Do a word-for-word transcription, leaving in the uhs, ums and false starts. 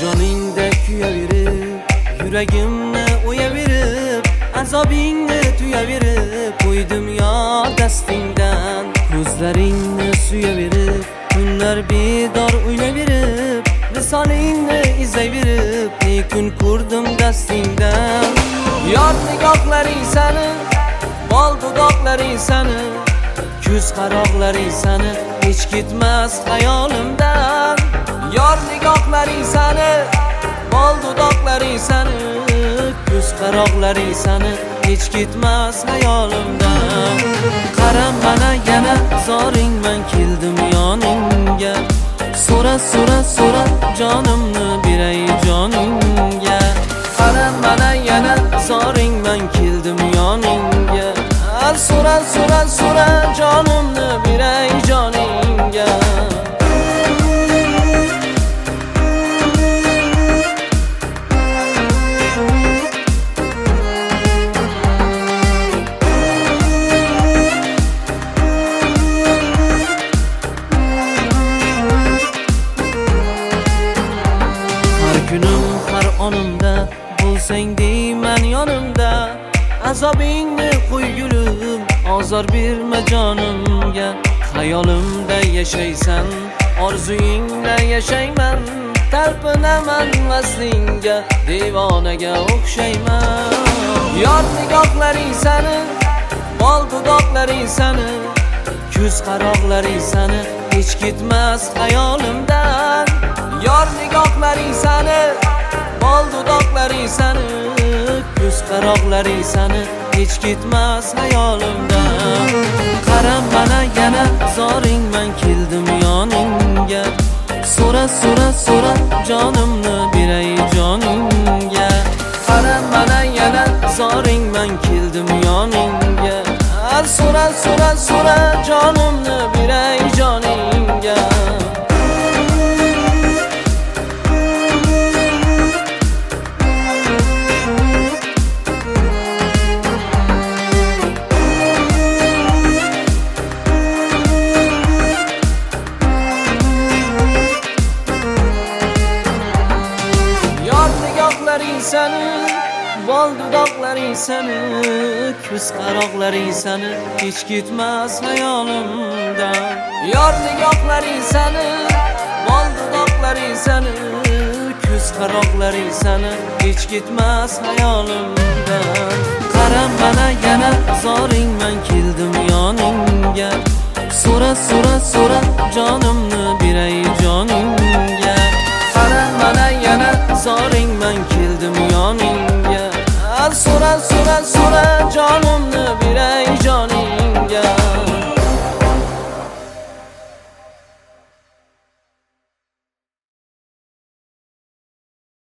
joningda kuyaverib, yuragimni o'yaverib, azobingni tuyaverib, qo'ydim yo dastingdan. Ko'zlaringni suyaverib, kunlar bedor o'ynaverib, visolingni izlayverib, ne kun ko'rdim dastingdan. Yor nigohlaring sani, bol dudoqlaring sani, ko'z qaroqlaring sani, hech ketmas xayolimdan. Yor nigohlaring sani, bol dudoqlaring sani, ko'z qaroqlaring sani, hech ketmas xayolimdan. Qara mana yana zoringman, keldim yoningga. So'ra so'ra so'ra jonimni beray joningga. Qara mana yana zoringman, keldim yoningga. So'ra so'ra so'ra jonimni beray joningga. Kunim har onimda bo'lsang deyman yonimda. Azobingni qo'ygulim, ozor berma jonimga. Xayolimda yashaysan, orzuyingda yashayman. Talpinaman vaslingga, devonaga o'xshayman. Yor nigohlaring sani, bol dudoqlaring sani, ko'z qaroqlaring sani, hech ketmas xayolimdan. Yor nigohlaring sani, bol dudoqlaring sani, ko'z qaroqlaring sani, hech ketmas xayolimdan. Qara mana yana zoringman, keldim yoningga. So'ra so'ra so'ra jonimni beray joningga. Qara mana yana zoringman, keldim yoningga. So'ra so'ra so'ra jonimni beray joningga. Sani, bol dudoqlaring sani, ko'z qaroqlaring sani, hech ketmas xayolimdan. Yor nigohlaring sani, bol dudoqlaring sani, ko'z qaroqlaring sani, hech ketmas xayolimdan. Qara mana yana zoringman, keldim yoningga. So'ra so'ra so'ra jonimni beray joningga. Qara mana yana zoringman, keldim yoningga. So'ra so'ra so'ra jonimni